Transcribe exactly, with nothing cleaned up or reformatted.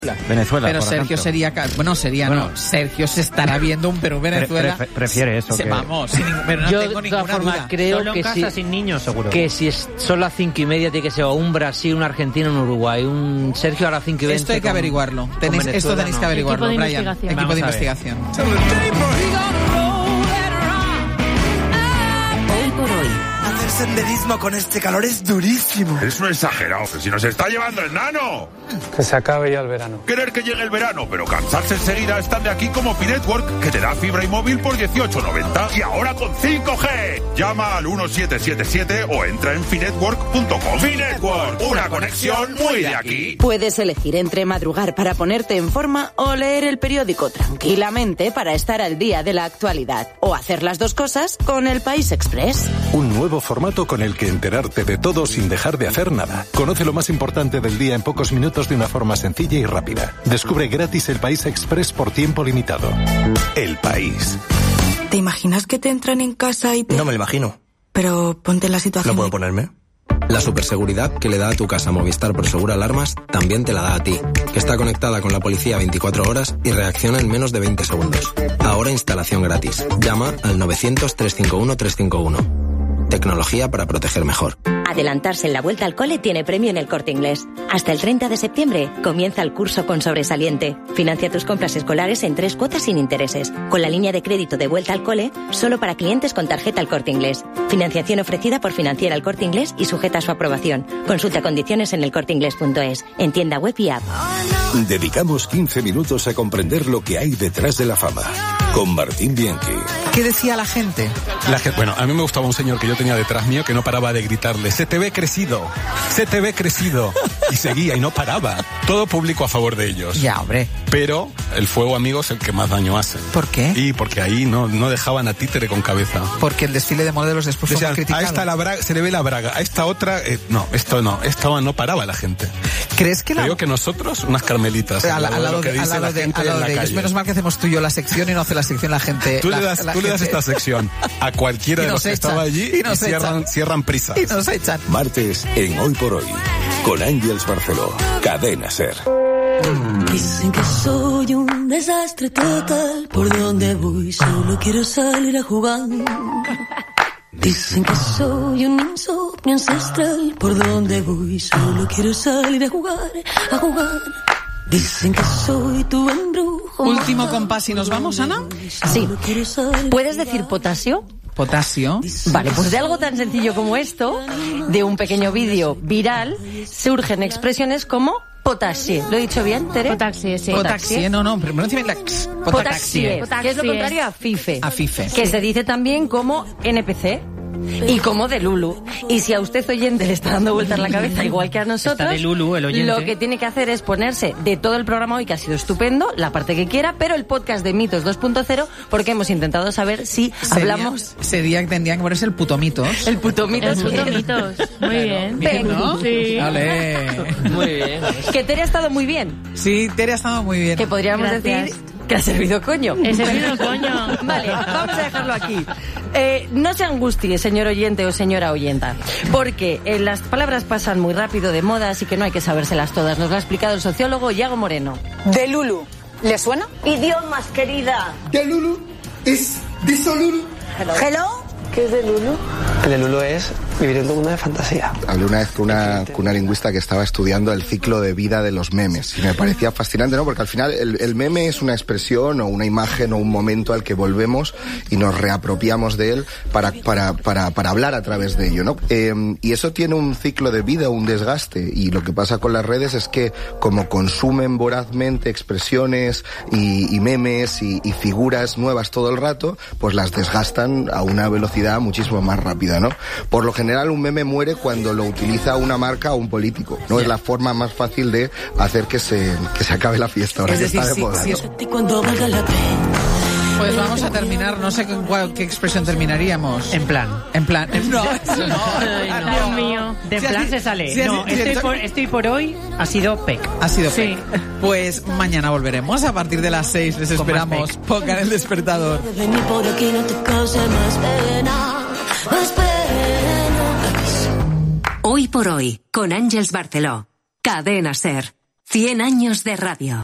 Venezuela. Pero Sergio ejemplo. sería, bueno, sería bueno, no, Sergio se estará viendo un Perú Venezuela. Pre, pre, prefiere eso. Se, que... Vamos, sin, pero no yo tengo de todas ninguna formas duda. creo Solo que en casa si, sin niños, seguro. Que si es, son las cinco y media tiene que ser un Brasil, un Argentina, un Uruguay, un Sergio a las cinco y veinte. Esto hay que con, averiguarlo. Tenéis, esto tenéis no. que averiguarlo, Equipo de Brian. investigación. Equipo Vamos de a investigación. Hoy por hoy. Hacer senderismo con este calor es durísimo. Es un exagerado, que si nos está llevando el nano. Que se acabe ya el verano. Querer que llegue el verano, pero cansarse enseguida. Están de aquí como Finetwork, que te da fibra y móvil por dieciocho noventa. Y ahora con cinco G. Llama al uno siete siete siete o entra en finetwork punto com. Finetwork, una conexión muy de aquí. Puedes elegir entre madrugar para ponerte en forma o leer el periódico tranquilamente para estar al día de la actualidad. O hacer las dos cosas con El País Express. Un nuevo formato con el que enterarte de todo sin dejar de hacer nada. Conoce lo más importante del día en pocos minutos de una forma sencilla y rápida. Descubre gratis El País Express por tiempo limitado. El País. ¿Te imaginas que te entran en casa y te...? No me lo imagino. Pero ponte en la situación... ¿No puedo ponerme? La superseguridad que le da a tu casa Movistar Prosegur Alarmas también te la da a ti, que está conectada con la policía veinticuatro horas y reacciona en menos de veinte segundos. Ahora instalación gratis. Llama al novecientos, trescientos cincuenta y uno, trescientos cincuenta y uno. Tecnología para proteger mejor. Adelantarse en la vuelta al cole tiene premio en El Corte Inglés. Hasta el treinta de septiembre comienza el curso con sobresaliente. Financia tus compras escolares en tres cuotas sin intereses, con la línea de crédito de vuelta al cole, solo para clientes con tarjeta El Corte Inglés. Financiación ofrecida por Financiera El Corte Inglés y sujeta a su aprobación. Consulta condiciones en el corte inglés punto es, en tienda web y app. Dedicamos quince minutos a comprender lo que hay detrás de la fama. Con Martín Bianchi. ¿Qué decía la gente? La gente? Bueno, a mí me gustaba un señor que yo tenía detrás mío que no paraba de gritarle: se te ve crecido, se te ve crecido. Y seguía y no paraba. Todo público a favor de ellos. Ya, hombre. Pero el fuego amigo es el que más daño hace. ¿Por qué? Y porque ahí no, no dejaban a títere con cabeza. Porque el desfile de modelos después fue Decían, muy criticado. A esta la braga, se le ve la braga, a esta otra, eh, no, esto no, esto no paraba la gente. ¿Crees que la...? Creo que nosotros, unas carmelitas. Al lado de, al lado de, al lado de ellos. Menos mal que hacemos tú y yo la sección y no hace la sección la gente. Tú, la, le, das, la tú gente... le das esta sección a cualquiera de los que estaba allí y, y cierran, cierran prisas. Y nos echan. Martes en Hoy por Hoy, con Ángels Barceló, Cadena SER. Dicen que soy un desastre total, por donde voy solo quiero salir a jugar. Dicen que soy un insomnio ancestral, por donde voy solo quiero salir a jugar, a jugar. Dicen que soy tu embrujo. Último compás y nos vamos, Ana. Sí. ¿Puedes decir potasio? Potasio. Vale, pues de algo tan sencillo como esto, de un pequeño vídeo viral, surgen expresiones como potasie. ¿Lo he dicho bien, Tere? Potasie, sí. Potasie, no, no, pero pronuncia bien la... Potasie, potasie, que es lo contrario a fife. A fife. Que se dice también como N P C. Y como de Lulu. Y si a usted, oyente, le está dando vueltas la cabeza igual que a nosotros, está de Lulu, el oyente. Lo que tiene que hacer es ponerse de todo el programa hoy, que ha sido estupendo, la parte que quiera, pero el podcast de Mitos dos punto cero, porque hemos intentado saber si sería, hablamos... Sería que tendrían que ponerse el puto Mitos. El puto Mitos. El puto Mitos. Muy bien. Bien, ¿no? Sí. Vale. Muy bien. Que Tere ha estado muy bien. Sí, Tere ha estado muy bien. Que podríamos Gracias. decir que ha servido coño. He servido coño. Vale, vamos a dejarlo aquí. Eh, no se angustie, señor oyente o señora oyenta, porque eh, las palabras pasan muy rápido de moda, así que no hay que sabérselas todas. Nos lo ha explicado el sociólogo Iago Moreno. De Lulu. ¿Le suena? Idiomas, querida. De Lulu es de Lulu. Hello. Hello. ¿Qué es de Lulu? El de Lulu es vivir en un mundo de fantasía. Hablé una vez con una, con una lingüista que estaba estudiando el ciclo de vida de los memes y me parecía fascinante, ¿no? Porque al final el, el meme es una expresión o una imagen o un momento al que volvemos y nos reapropiamos de él para, para, para, para hablar a través de ello, ¿no? Eh, y eso tiene un ciclo de vida, un desgaste, y lo que pasa con las redes es que como consumen vorazmente expresiones y, y memes y, y figuras nuevas todo el rato, pues las desgastan a una velocidad muchísimo más rápida, ¿no? Por lo general un meme muere cuando lo utiliza una marca o un político, ¿no? Es la forma más fácil de hacer que se, que se acabe la fiesta ahora, es que decir, está de sí, moda, sí, ¿no? Pues vamos a terminar, no sé con cuál, qué expresión terminaríamos. En plan. En plan. No, no, Ay, no. Dios mío. De si plan así, se sale. Si no, así, estoy, si por, estoy por hoy, ha sido P E C. Ha sido sí. P E C. Pues mañana volveremos a partir de las seis. Les esperamos. Pongan el despertador. Por aquí no te cause más pena, más pena. Hoy por Hoy, con Ángels Barceló. Cadena SER. cien años de radio.